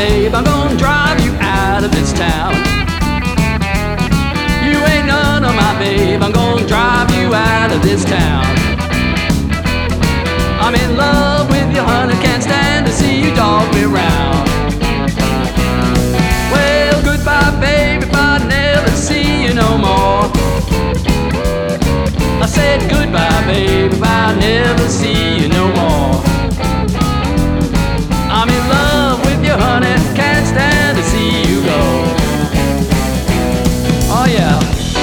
babe, I'm gonna drive you out of this town. You ain't none of my babe, I'm gonna drive you out of this town. I'm in love with you, honey, can't stand to see you dog me around. Well, goodbye, babe, if I never see you no more. I said goodbye, babe, if I never see you no more. I'm in love with you, honey, can't stand to see you go. Oh yeah.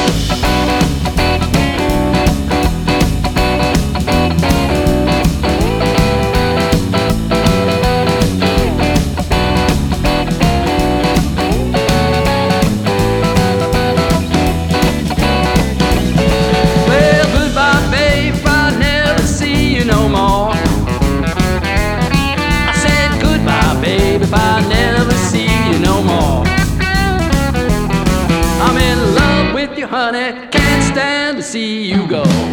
If I never see you no more. I'm in love with you, honey, can't stand to see you go.